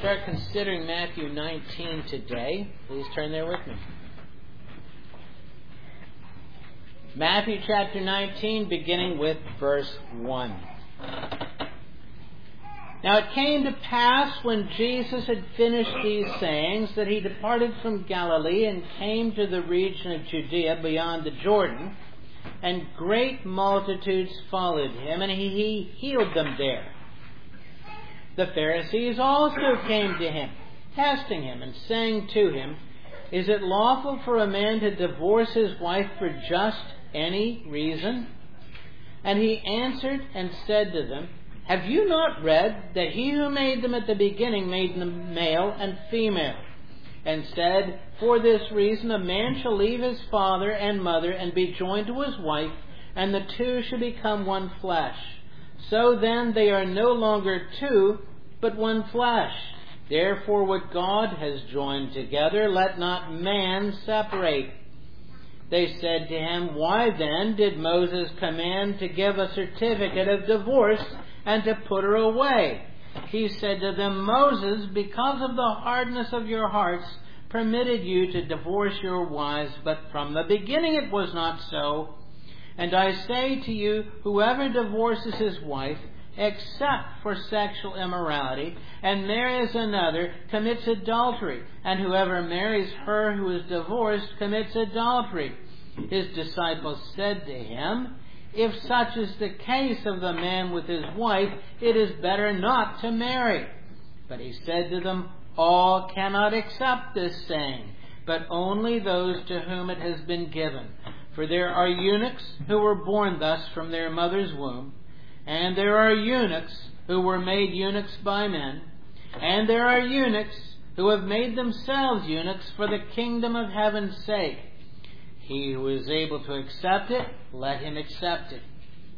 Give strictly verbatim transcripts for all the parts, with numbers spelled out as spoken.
start considering Matthew nineteen today. Please turn there with me. Matthew chapter nineteen, beginning with verse one. Now it came to pass, when Jesus had finished these sayings, that he departed from Galilee and came to the region of Judea beyond the Jordan, and great multitudes followed him, and he, he healed them there. The Pharisees also came to him, testing him, and saying to him, "Is it lawful for a man to divorce his wife for just any reason?" And he answered and said to them, "Have you not read that he who made them at the beginning made them male and female, and said, 'For this reason a man shall leave his father and mother and be joined to his wife, and the two shall become one flesh'? So then they are no longer two, but one flesh. Therefore what God has joined together, let not man separate." They said to him, "Why then did Moses command to give a certificate of divorce and to put her away?" He said to them, "Moses, because of the hardness of your hearts, permitted you to divorce your wives, but from the beginning it was not so. And I say to you, whoever divorces his wife, except for sexual immorality, and marries another, commits adultery, and whoever marries her who is divorced commits adultery." His disciples said to him, "If such is the case of the man with his wife, it is better not to marry." But he said to them, "All cannot accept this saying, but only those to whom it has been given. For there are eunuchs who were born thus from their mother's womb, and there are eunuchs who were made eunuchs by men, and there are eunuchs who have made themselves eunuchs for the kingdom of heaven's sake. He who is able to accept it, let him accept it."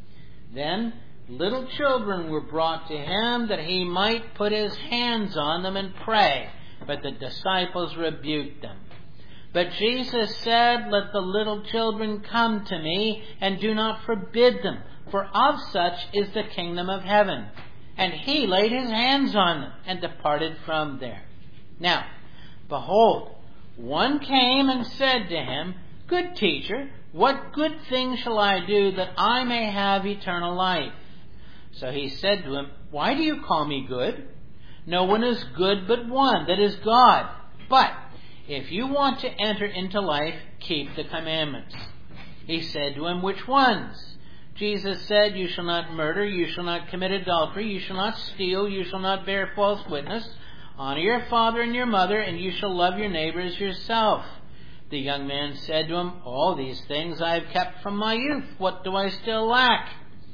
Then little children were brought to him, that he might put his hands on them and pray. But the disciples rebuked them. But Jesus said, "Let the little children come to me, and do not forbid them, for of such is the kingdom of heaven." And he laid his hands on them, and departed from there. Now, behold, one came and said to him, "Good teacher, what good thing shall I do that I may have eternal life?" So he said to him, "Why do you call me good? No one is good but one, that is God. But if you want to enter into life, keep the commandments." He said to him, "Which ones?" Jesus said, "You shall not murder, you shall not commit adultery, you shall not steal, you shall not bear false witness, honor your father and your mother, and you shall love your neighbor as yourself." The young man said to him, "All these things I have kept from my youth. What do I still lack?"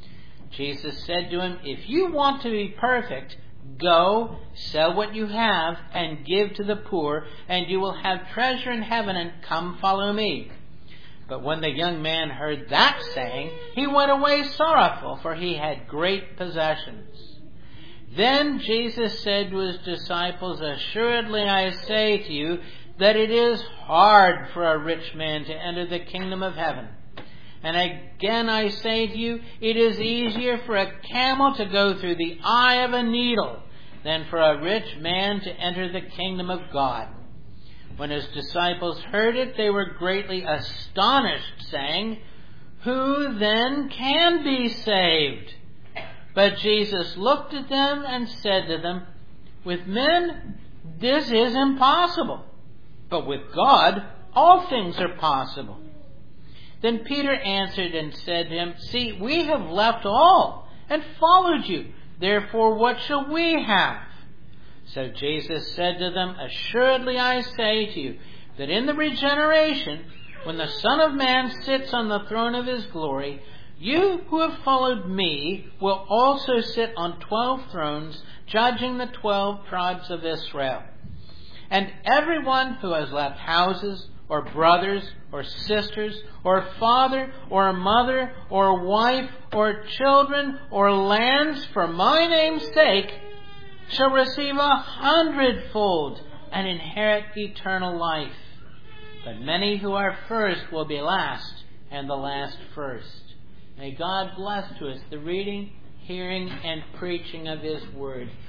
Jesus said to him, "If you want to be perfect, go, sell what you have, and give to the poor, and you will have treasure in heaven, and come follow me." But when the young man heard that saying, he went away sorrowful, for he had great possessions. Then Jesus said to his disciples, "Assuredly I say to you, that it is hard for a rich man to enter the kingdom of heaven. And again I say to you, it is easier for a camel to go through the eye of a needle than for a rich man to enter the kingdom of God." When his disciples heard it, they were greatly astonished, saying, "Who then can be saved?" But Jesus looked at them and said to them, "With men this is impossible, but with God all things are possible." Then Peter answered and said to him, "See, we have left all and followed you. Therefore, what shall we have?" So Jesus said to them, "Assuredly I say to you, that in the regeneration, when the Son of Man sits on the throne of his glory, you who have followed me will also sit on twelve thrones, judging the twelve tribes of Israel. And everyone who has left houses, or brothers, or sisters, or father, or mother, or wife, or children, or lands for my name's sake, shall receive a hundredfold and inherit eternal life. But many who are first will be last, and the last first." May God bless to us the reading, hearing, and preaching of his word.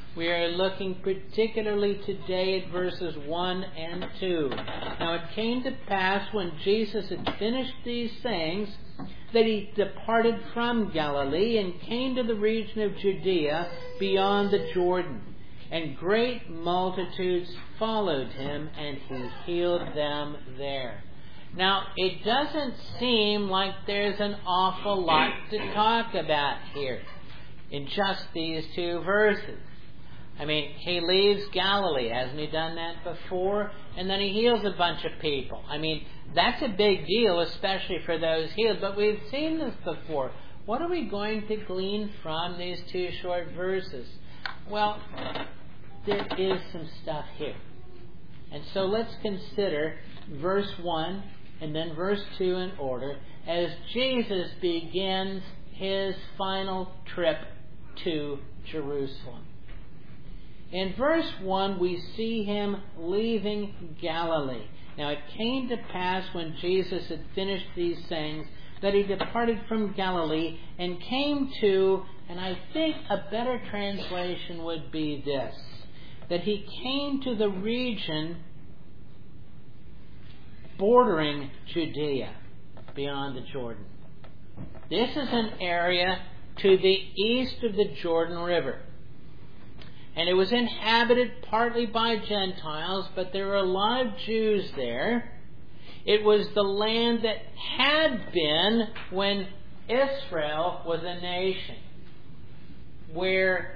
We are looking particularly today at verses one and two. Now it came to pass when Jesus had finished these sayings that he departed from Galilee and came to the region of Judea beyond the Jordan. And great multitudes followed him, and he healed them there. Now, it doesn't seem like there's an awful lot to talk about here in just these two verses. I mean, he leaves Galilee. Hasn't he done that before? And then he heals a bunch of people. I mean, that's a big deal, especially for those healed. But we've seen this before. What are we going to glean from these two short verses? Well, there is some stuff here. And so let's consider verse one and then verse two in order as Jesus begins his final trip to Jerusalem. In verse one, we see him leaving Galilee. Now, it came to pass when Jesus had finished these sayings that he departed from Galilee and came to, and I think a better translation would be this, that he came to the region bordering Judea beyond the Jordan. This is an area to the east of the Jordan River. And it was inhabited partly by Gentiles, but there were a lot of Jews there. It was the land that had been when Israel was a nation, where,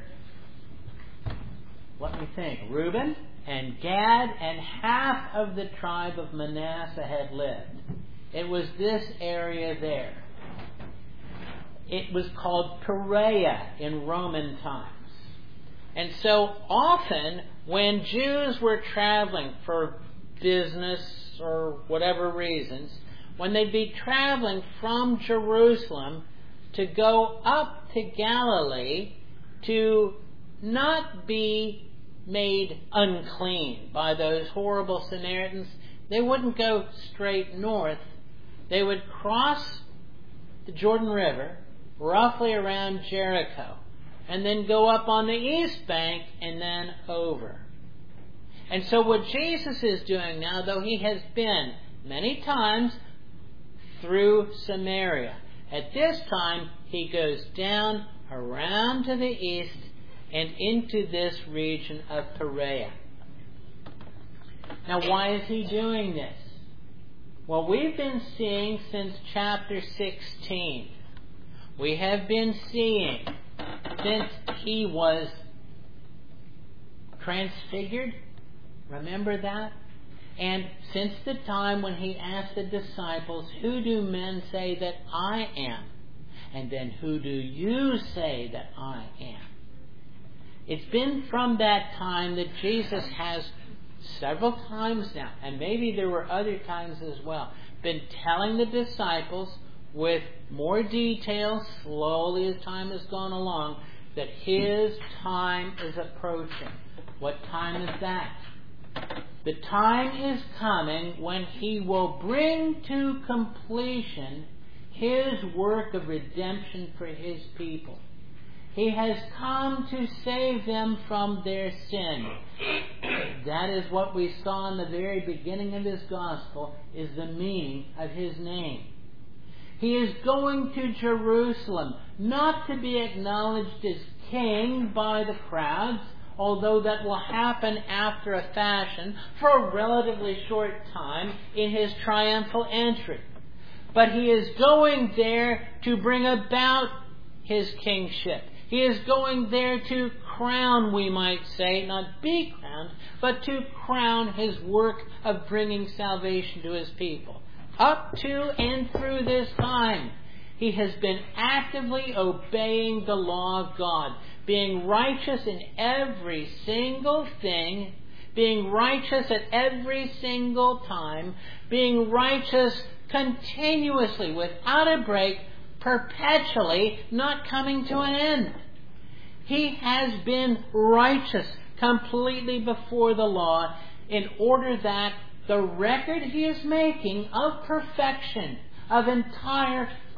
let me think, Reuben and Gad and half of the tribe of Manasseh had lived. It was this area there. It was called Perea in Roman times. And so often when Jews were traveling for business or whatever reasons, when they'd be traveling from Jerusalem to go up to Galilee to not be made unclean by those horrible Samaritans, they wouldn't go straight north. They would cross the Jordan River, roughly around Jericho, and then go up on the east bank and then over. And so what Jesus is doing now, though he has been many times through Samaria, at this time he goes down around to the east and into this region of Perea. Now, why is he doing this? Well, we've been seeing since chapter sixteen. We have been seeing since he was transfigured. Remember that? And since the time when he asked the disciples, "Who do men say that I am?" And then, "Who do you say that I am?" It's been from that time that Jesus has several times now, and maybe there were other times as well, been telling the disciples with more detail, slowly as time has gone along, that his time is approaching. What time is that? The time is coming when he will bring to completion his work of redemption for his people. He has come to save them from their sin. That is what we saw in the very beginning of his gospel, is the meaning of his name. He is going to Jerusalem, not to be acknowledged as king by the crowds, although that will happen after a fashion for a relatively short time in his triumphal entry. But he is going there to bring about his kingship. He is going there to crown, we might say, not be crowned, but to crown his work of bringing salvation to his people. Up to and through this time, he has been actively obeying the law of God, being righteous in every single thing, being righteous at every single time, being righteous continuously, without a break, perpetually, not coming to an end. He has been righteous completely before the law in order that the record he is making of perfection, of entire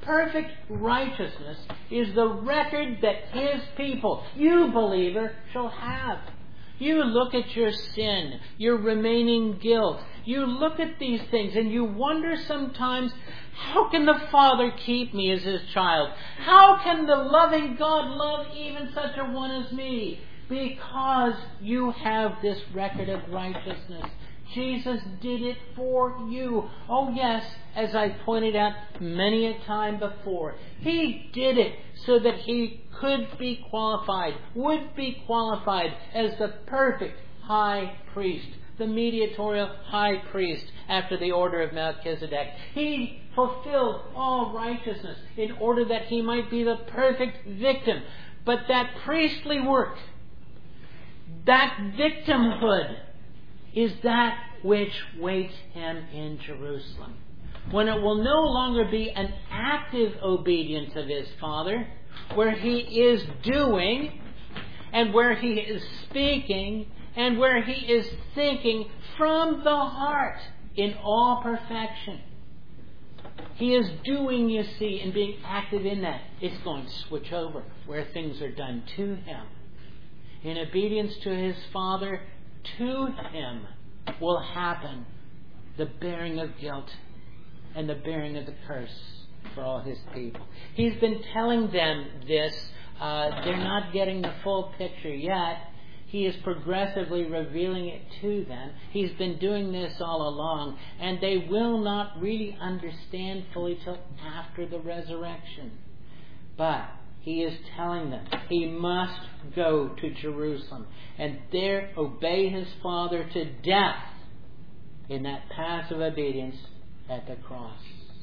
perfect righteousness is the record that His people, you believer, shall have. You look at your sin, your remaining guilt. You look at these things and you wonder sometimes, how can the Father keep me as His child? How can the loving God love even such a one as me? Because you have this record of righteousness. Jesus did it for you. Oh yes, as I pointed out many a time before, He did it so that He could be qualified, would be qualified as the perfect high priest, the mediatorial high priest after the order of Melchizedek. He fulfilled all righteousness in order that He might be the perfect victim. But that priestly work, that victimhood, is that which waits Him in Jerusalem, when it will no longer be an active obedience of His Father, where He is doing, and where He is speaking, and where He is thinking from the heart in all perfection. He is doing, you see, and being active in that. It's going to switch over where things are done to Him. In obedience to His Father, to Him will happen the bearing of guilt and the bearing of the curse for all His people. He's been telling them this. Uh, they're not getting the full picture yet. He is progressively revealing it to them. He's been doing this all along, and they will not really understand fully till after the resurrection. But He is telling them He must go to Jerusalem and there obey His Father to death in that passive obedience at the cross.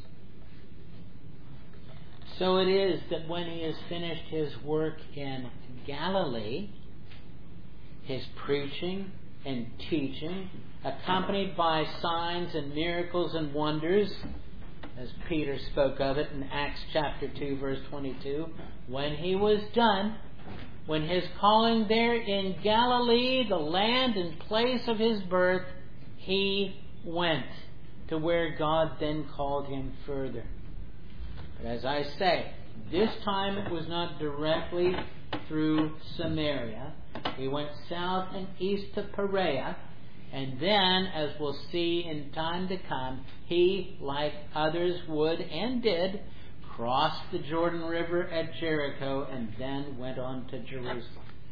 So it is that when He has finished His work in Galilee, His preaching and teaching, accompanied by signs and miracles and wonders, as Peter spoke of it in Acts chapter two, verse twenty-two, when He was done, when His calling there in Galilee, the land and place of His birth, He went to where God then called Him further. But as I say, this time it was not directly through Samaria. He went south and east to Perea. And then, as we'll see in time to come, He, like others would and did, crossed the Jordan River at Jericho and then went on to Jerusalem.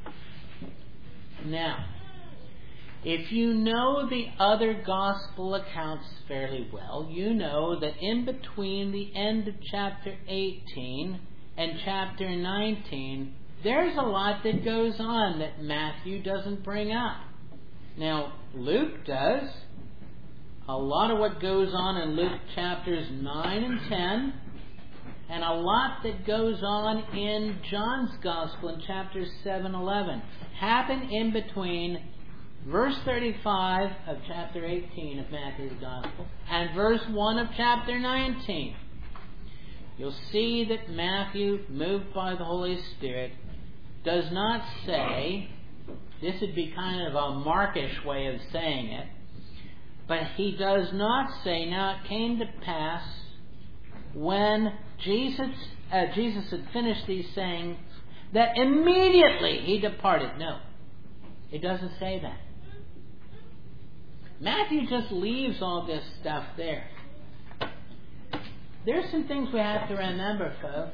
Now, if you know the other gospel accounts fairly well, you know that in between the end of chapter eighteen and chapter nineteen, there's a lot that goes on that Matthew doesn't bring up. Now, Luke does. A lot of what goes on in Luke chapters nine and ten, and a lot that goes on in John's Gospel in chapters seven, eleven, happen in between verse thirty-five of chapter eighteen of Matthew's Gospel and verse one of chapter nineteen. You'll see that Matthew, moved by the Holy Spirit, does not say, this would be kind of a Markish way of saying it, but he does not say, now it came to pass when Jesus, uh, Jesus had finished these sayings, that immediately He departed. No, it doesn't say that. Matthew just leaves all this stuff there. There's some things we have to remember, folks.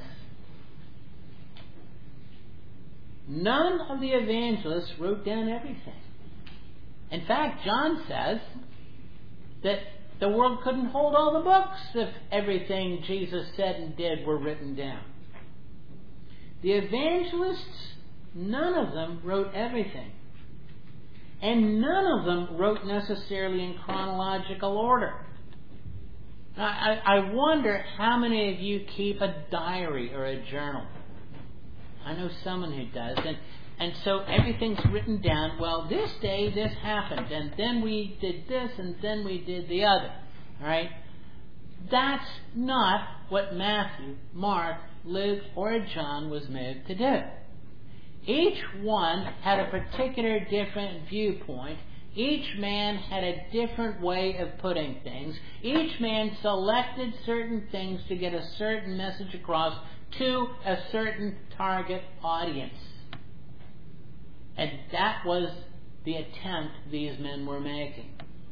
None of the evangelists wrote down everything. In fact, John says that the world couldn't hold all the books if everything Jesus said and did were written down. The evangelists, none of them wrote everything. And none of them wrote necessarily in chronological order. I, I wonder how many of you keep a diary or a journal. I know someone who does. And, and so everything's written down. Well, this day this happened. And then we did this and then we did the other. All right? That's not what Matthew, Mark, Luke, or John was moved to do. Each one had a particular different viewpoint Each man had a different way of putting things. Each man selected certain things to get a certain message across to a certain target audience. And that was the attempt these men were making.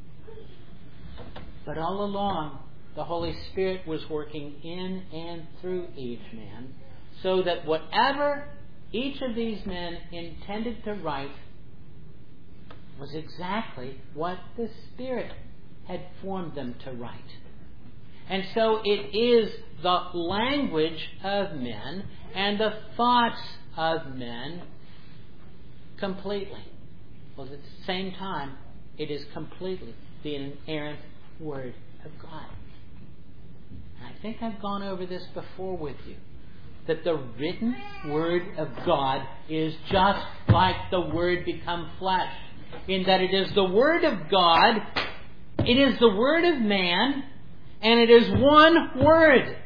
But all along, the Holy Spirit was working in and through each man, so that whatever each of these men intended to write was exactly what the Spirit had formed them to write. And so it is the language of men and the thoughts of men completely. Well, at the same time, it is completely the inerrant Word of God. And I think I've gone over this before with you, that the written Word of God is just like the Word become flesh, in that it is the Word of God, it is the Word of man, and it is one Word.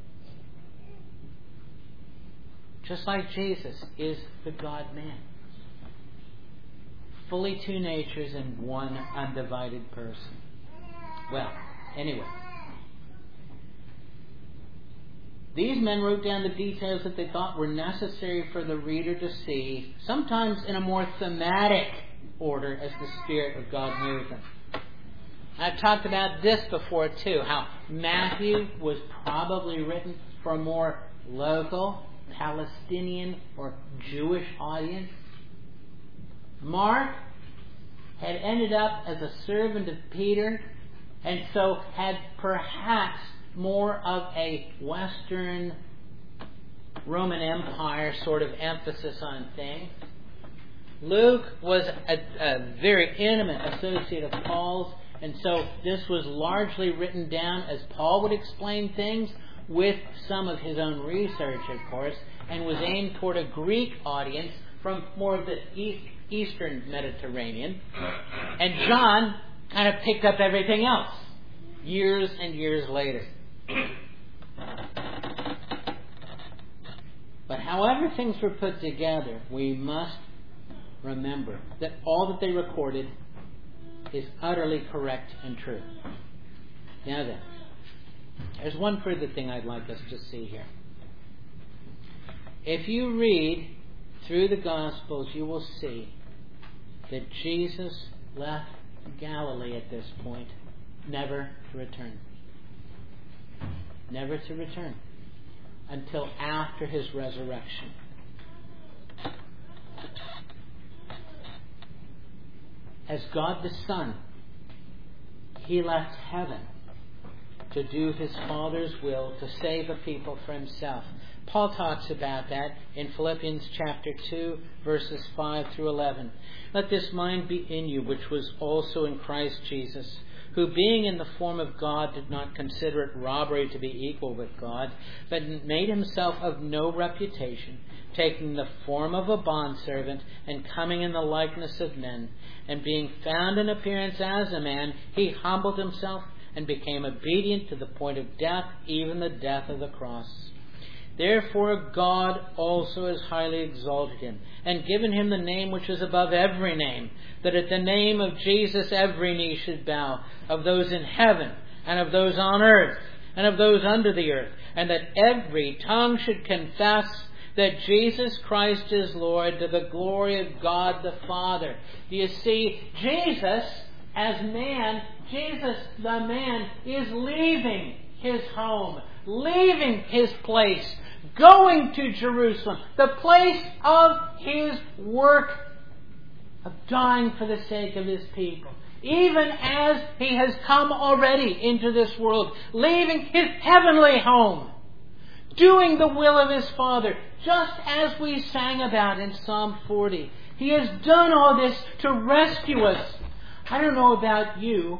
Just like Jesus is the God-man. Fully two natures in one undivided person. Well, anyway. These men wrote down the details that they thought were necessary for the reader to see, sometimes in a more thematic order as the Spirit of God moved them. I've talked about this before too, how Matthew was probably written for a more local, Palestinian, or Jewish audience. Mark had ended up as a servant of Peter, and so had perhaps more of a Western Roman Empire sort of emphasis on things. Luke was a, a very intimate associate of Paul's, and so this was largely written down as Paul would explain things, with some of his own research, of course, and was aimed toward a Greek audience from more of the East, Eastern Mediterranean. And John kind of picked up everything else years and years later. But however things were put together, we must remember that all that they recorded is utterly correct and true. Now then, there's one further thing I'd like us to see here. If you read through the Gospels, you will see that Jesus left Galilee at this point, never to return. Never to return until after his resurrection. As God the Son, he left heaven to do his Father's will, to save a people for himself. Paul talks about that in Philippians chapter two, verses five through eleven. Let this mind be in you, which was also in Christ Jesus, who being in the form of God did not consider it robbery to be equal with God, but made himself of no reputation, taking the form of a bondservant and coming in the likeness of men. And being found in appearance as a man, he humbled himself and became obedient to the point of death, even the death of the cross. Therefore God also has highly exalted him, and given him the name which is above every name, that at the name of Jesus every knee should bow, of those in heaven, and of those on earth, and of those under the earth, and that every tongue should confess that Jesus Christ is Lord, to the glory of God the Father. Do you see, Jesus as man, Jesus the man, is leaving his home, leaving his place, going to Jerusalem, the place of his work of dying for the sake of his people. Even as he has come already into this world, leaving his heavenly home, doing the will of his Father, just as we sang about in Psalm forty. He has done all this to rescue us. I don't know about you,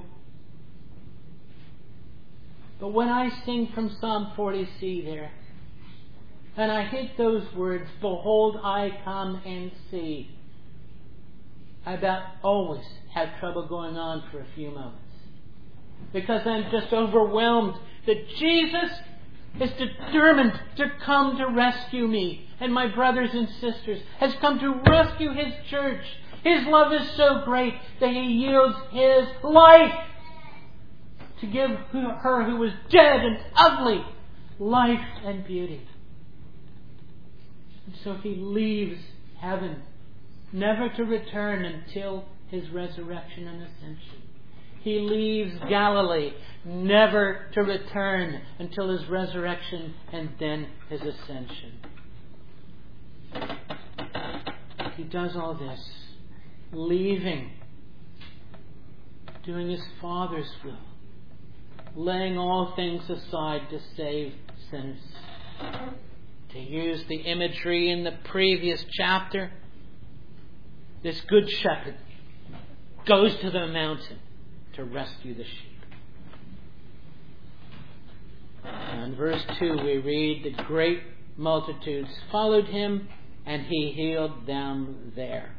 but when I sing from Psalm forty, see there, and I hit those words, behold, I come and see, I about always have trouble going on for a few moments. Because I'm just overwhelmed that Jesus is determined to come to rescue me and my brothers and sisters, has come to rescue his church. His love is so great that He yields His life to give her who was dead and ugly life and beauty. And so He leaves heaven, never to return until His resurrection and ascension. He leaves Galilee, never to return until His resurrection and then His ascension. He does all this, leaving, doing His Father's will, laying all things aside to save sinners. To use the imagery in the previous chapter, this good shepherd goes to the mountain to rescue the sheep. And in verse two we read, the great multitudes followed Him, and He healed them there.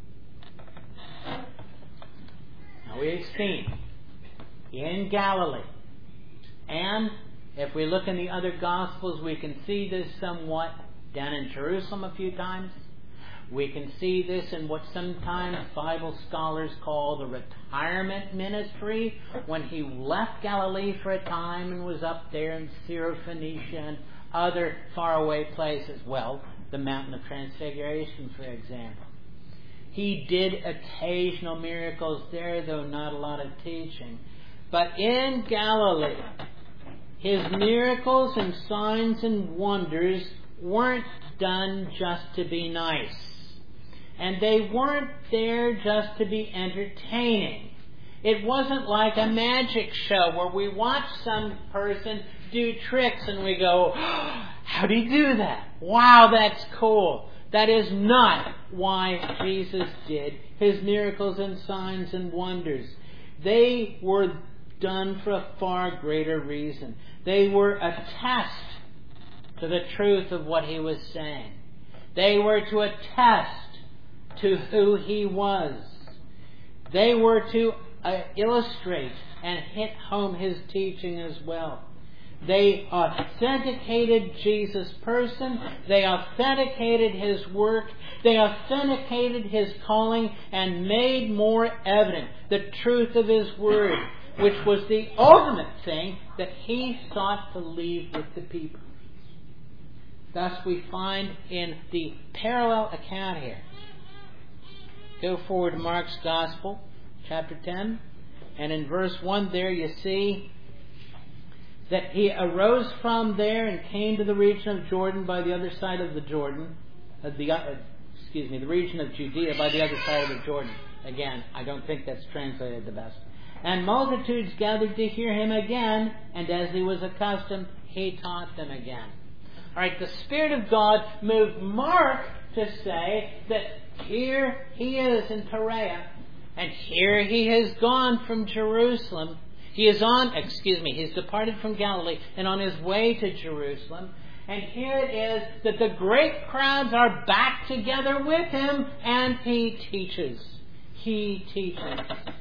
Now we have seen in Galilee, and if we look in the other Gospels, we can see this somewhat down in Jerusalem a few times. We can see this in what sometimes Bible scholars call the retirement ministry, when He left Galilee for a time and was up there in Syrophoenicia and other faraway places. Well, the Mountain of Transfiguration, for example. He did occasional miracles there, though not a lot of teaching. But in Galilee, His miracles and signs and wonders weren't done just to be nice. And they weren't there just to be entertaining. It wasn't like a magic show where we watch some person do tricks and we go, oh, how do you do that? Wow, that's cool. That is not why Jesus did His miracles and signs and wonders. They were done for a far greater reason. They were a test to the truth of what He was saying. They were to attest to who He was. They were to uh, illustrate and hit home His teaching as well. They authenticated Jesus' person. They authenticated His work. They authenticated His calling and made more evident the truth of His word, which was the ultimate thing that He sought to leave with the people. Thus we find in the parallel account here. Go forward to Mark's Gospel, chapter ten, and in verse one there you see that He arose from there and came to the region of Jordan by the other side of the Jordan, uh, the uh, excuse me, the region of Judea by the other side of the Jordan. Again, I don't think that's translated the best. And multitudes gathered to hear Him again, and as He was accustomed, He taught them again. All right, the Spirit of God moved Mark to say that here He is in Perea, and here He has gone from Jerusalem. He is on, excuse me, He's departed from Galilee and on His way to Jerusalem. And here it is that the great crowds are back together with Him, and He teaches. He teaches.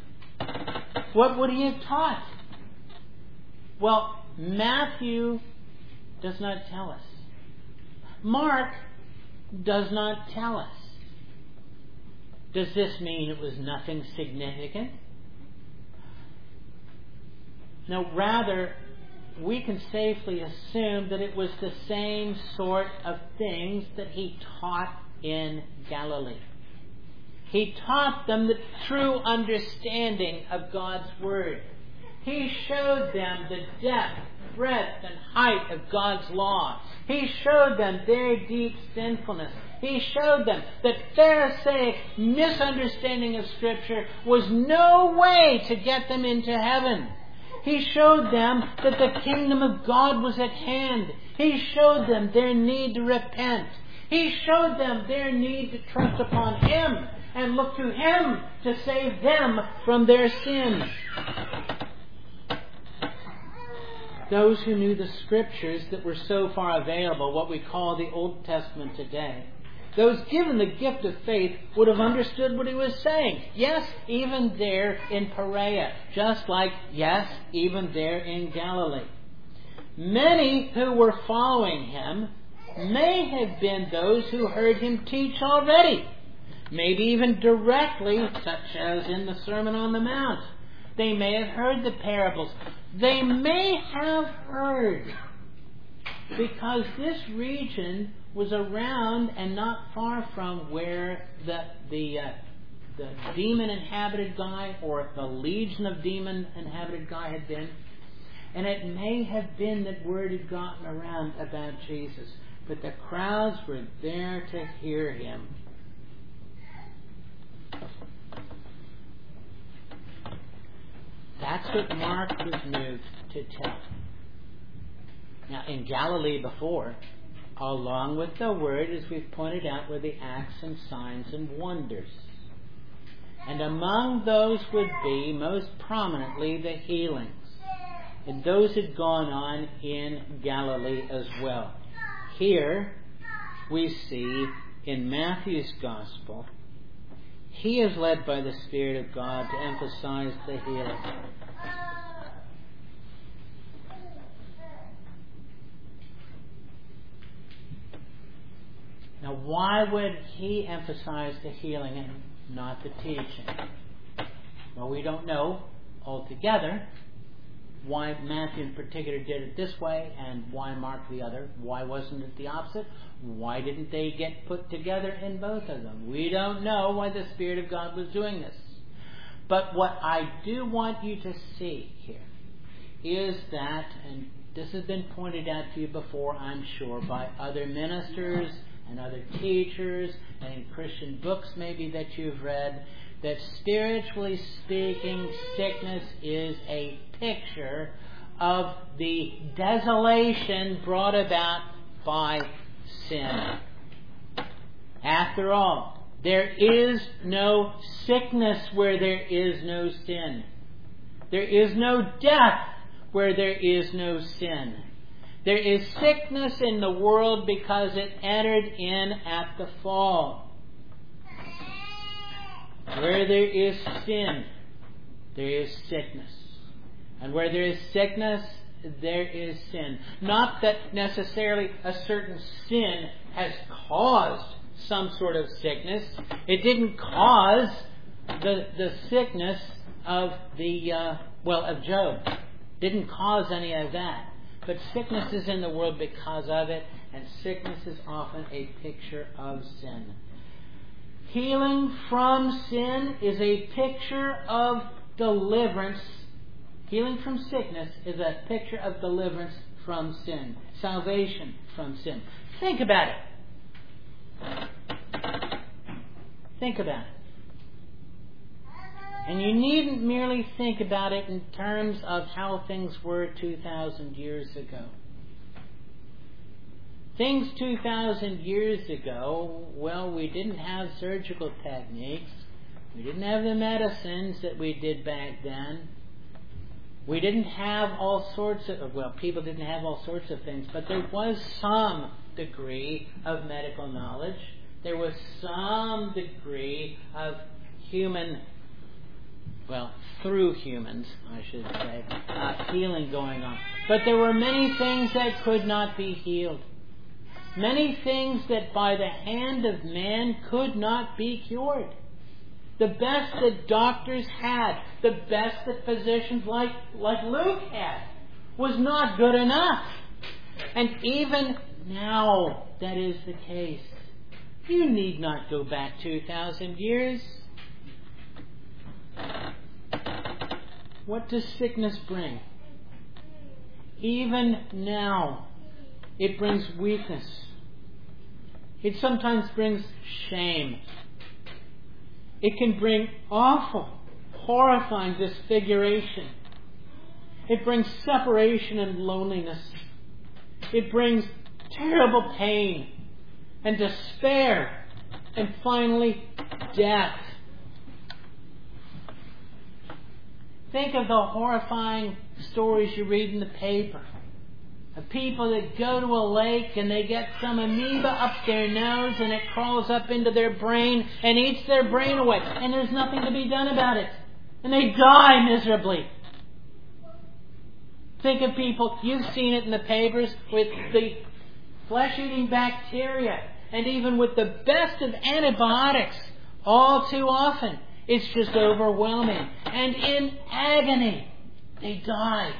What would He have taught? Well, Matthew does not tell us. Mark does not tell us. Does this mean it was nothing significant? No, rather, we can safely assume that it was the same sort of things that He taught in Galilee. He taught them the true understanding of God's Word. He showed them the depth, breadth, and height of God's law. He showed them their deep sinfulness. He showed them that Pharisaic misunderstanding of Scripture was no way to get them into heaven. He showed them that the kingdom of God was at hand. He showed them their need to repent. He showed them their need to trust upon Him and look to Him to save them from their sins. Those who knew the Scriptures that were so far available, what we call the Old Testament today, those given the gift of faith would have understood what He was saying. Yes, even there in Perea. Just like, yes, even there in Galilee. Many who were following Him may have been those who heard Him teach already. maybe even directly, such as in the Sermon on the Mount. They may have heard the parables. They may have heard, because this region was around and not far from where the the uh, the demon-inhabited guy or the legion of demon-inhabited guy had been. And it may have been that word had gotten around about Jesus. But the crowds were there to hear him. That's what Mark was moved to tell. Now, in Galilee before, along with the word, as we've pointed out, were the acts and signs and wonders. And among those would be, most prominently, the healings. And those had gone on in Galilee as well. Here, we see in Matthew's Gospel, he is led by the Spirit of God to emphasize the healing. Now, why would he emphasize the healing and not the teaching? Well, we don't know altogether why Matthew in particular did it this way and why Mark the other. Why wasn't it the opposite? Why didn't they get put together in both of them? We don't know why the Spirit of God was doing this. But what I do want you to see here is that, and this has been pointed out to you before, I'm sure, by other ministers and other teachers and in Christian books maybe that you've read, that spiritually speaking, sickness is a picture of the desolation brought about by sin. After all, there is no sickness where there is no sin. There is no death where there is no sin. There is sickness in the world because it entered in at the fall. Where there is sin, there is sickness. And where there is sickness, there is sin. Not that necessarily a certain sin has caused some sort of sickness. It didn't cause the the sickness of the, uh, well, of Job. Didn't cause any of that. But sickness is in the world because of it, and sickness is often a picture of sin. Healing from sin is a picture of deliverance. Healing from sickness is a picture of deliverance from sin. Salvation from sin. Think about it. Think about it. And you needn't merely think about it in terms of how things were two thousand years ago. Things two thousand years ago, well, we didn't have surgical techniques. We didn't have the medicines that we did back then. We didn't have all sorts of, well, people didn't have all sorts of things, but there was some degree of medical knowledge. There was some degree of human, well, through humans, I should say, uh, healing going on. But there were many things that could not be healed. Many things that by the hand of man could not be cured. The best that doctors had, the best that physicians like, like Luke had, was not good enough. And even now, that is the case. You need not go back two thousand years. What does sickness bring? Even now, it brings weakness. It sometimes brings shame. It can bring awful, horrifying disfiguration. It brings separation and loneliness. It brings terrible pain and despair and finally death. Think of the horrifying stories you read in the paper of people that go to a lake and they get some amoeba up their nose and it crawls up into their brain and eats their brain away, and there's nothing to be done about it. And they die miserably. Think of people, you've seen it in the papers, with the flesh-eating bacteria, and even with the best of antibiotics, All too often, it's just overwhelming. And in agony, they die.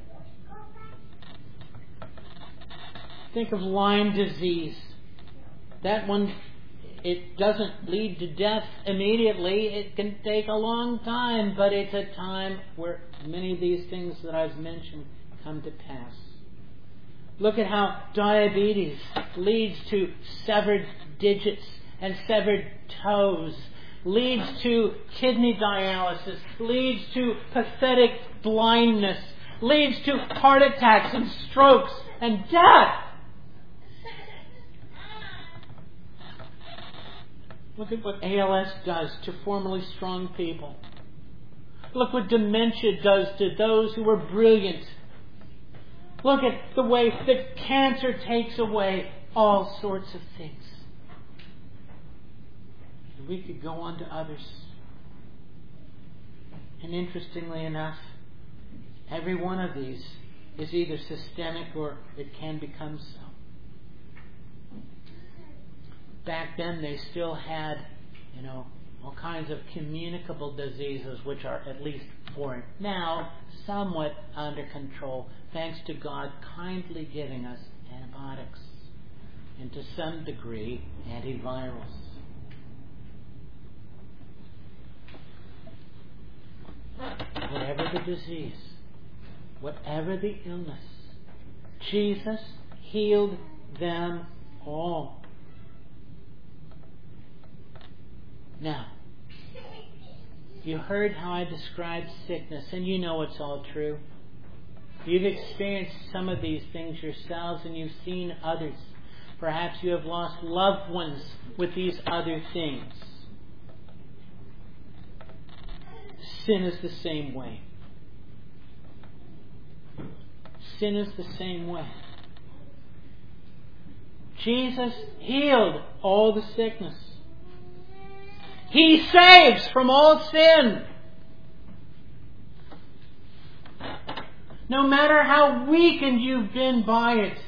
Think of Lyme disease. That one, it doesn't lead to death immediately. It can take a long time, but it's a time where many of these things that I've mentioned come to pass. Look at how diabetes leads to severed digits and severed toes, leads to kidney dialysis, leads to pathetic blindness, leads to heart attacks and strokes and death. Look at what A L S does to formerly strong people. Look what dementia does to those who were brilliant. Look at the way that cancer takes away all sorts of things. And we could go on to others. And interestingly enough, every one of these is either systemic or it can become so. Back then they still had, you know, all kinds of communicable diseases which are at least foreign. Now, somewhat under control, thanks to God kindly giving us antibiotics and to some degree antivirals. Whatever the disease, whatever the illness, Jesus healed them all. Now, you heard how I described sickness, and you know it's all true. You've experienced some of these things yourselves, and you've seen others. Perhaps you have lost loved ones with these other things. Sin is the same way. Sin is the same way. Jesus healed all the sickness. He saves from all sin. No matter how weakened you've been by it.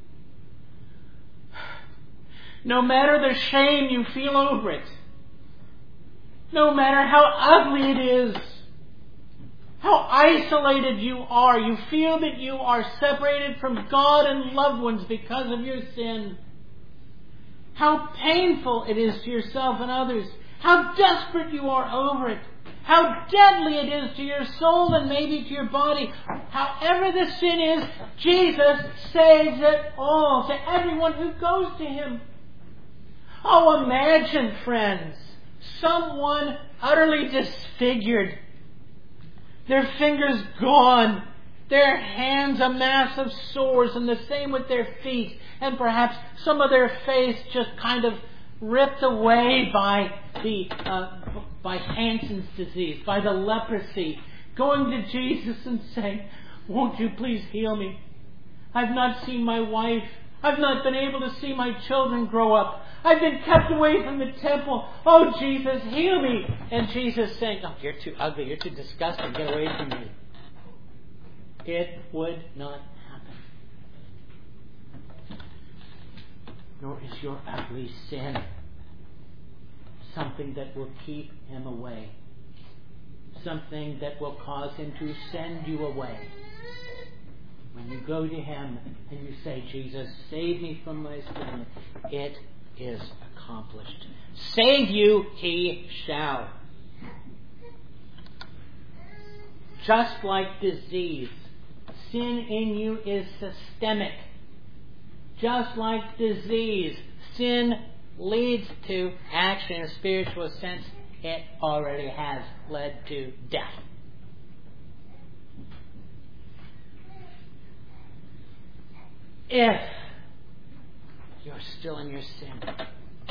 No matter the shame you feel over it. No matter how ugly it is. How isolated you are. You feel that you are separated from God and loved ones because of your sin. How painful it is to yourself and others. How desperate you are over it. How deadly it is to your soul and maybe to your body. However the sin is, Jesus saves it all to everyone who goes to Him. Oh, imagine, friends, someone utterly disfigured. Their fingers gone. Their hands a mass of sores, and the same with their feet. And perhaps some of their face just kind of ripped away by the uh, by Hansen's disease, by the leprosy, going to Jesus and saying, "Won't you please heal me? I've not seen my wife. I've not been able to see my children grow up. I've been kept away from the temple. Oh, Jesus, heal me." And Jesus saying, "Oh, you're too ugly. You're too disgusting. Get away from me." It would not happen. Nor is your ugly sin something that will keep Him away. Something that will cause Him to send you away. When you go to Him and you say, "Jesus, save me from my sin," it is accomplished. Save you He shall. Just like disease, sin in you is systemic. Just like disease, sin leads to action in a spiritual sense. It already has led to death. If you're still in your sin,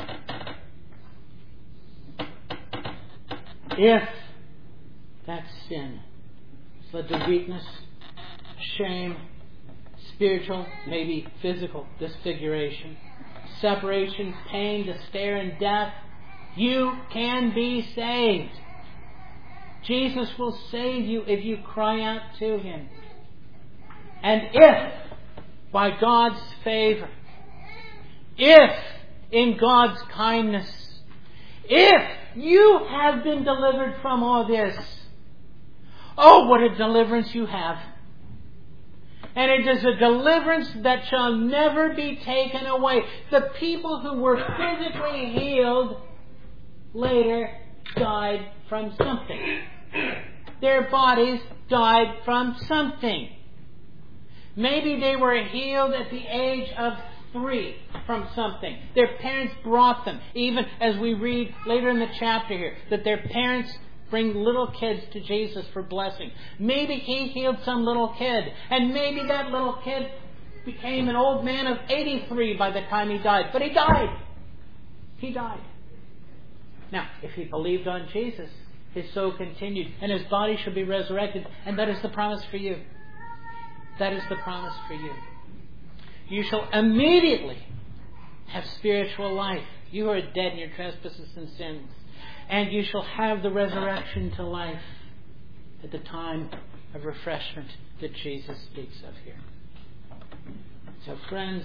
if that sin has led to weakness, shame, spiritual, maybe physical disfiguration, separation, pain, despair, and death, you can be saved. Jesus will save you if you cry out to Him. And if, by God's favor, if in God's kindness, if You have been delivered from all this. Oh, what a deliverance you have. And it is a deliverance that shall never be taken away. The people who were physically healed later died from something. Their bodies died from something. Maybe they were healed at the age of three from something. Their parents brought them. Even as we read later in the chapter here, that their parents bring little kids to Jesus for blessing. Maybe he healed some little kid. And maybe that little kid became an old man of eighty-three by the time he died. But he died. He died. Now, if he believed on Jesus, his soul continued, and his body shall be resurrected. And that is the promise for you. That is the promise for you. You shall immediately have spiritual life. You are dead in your trespasses and sins. And you shall have the resurrection to life at the time of refreshment that Jesus speaks of here. So friends,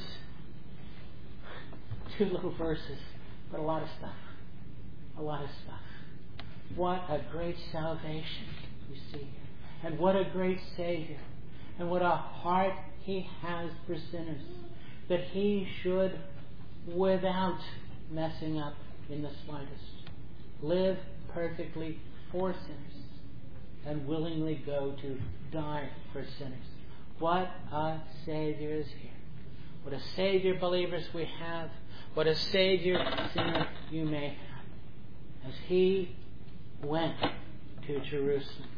two little verses, but a lot of stuff. A lot of stuff. What a great salvation you see here. And what a great Savior. And what a heart he has for sinners. That he should, without messing up in the slightest, live perfectly for sinners and willingly go to die for sinners. What a Savior is here. What a Savior, believers, we have. What a Savior, sinner, you may have. As he went to Jerusalem,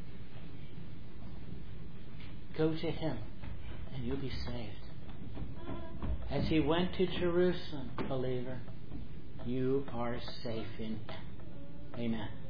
go to him and you'll be saved. As he went to Jerusalem, believer, you are safe in him. Amen.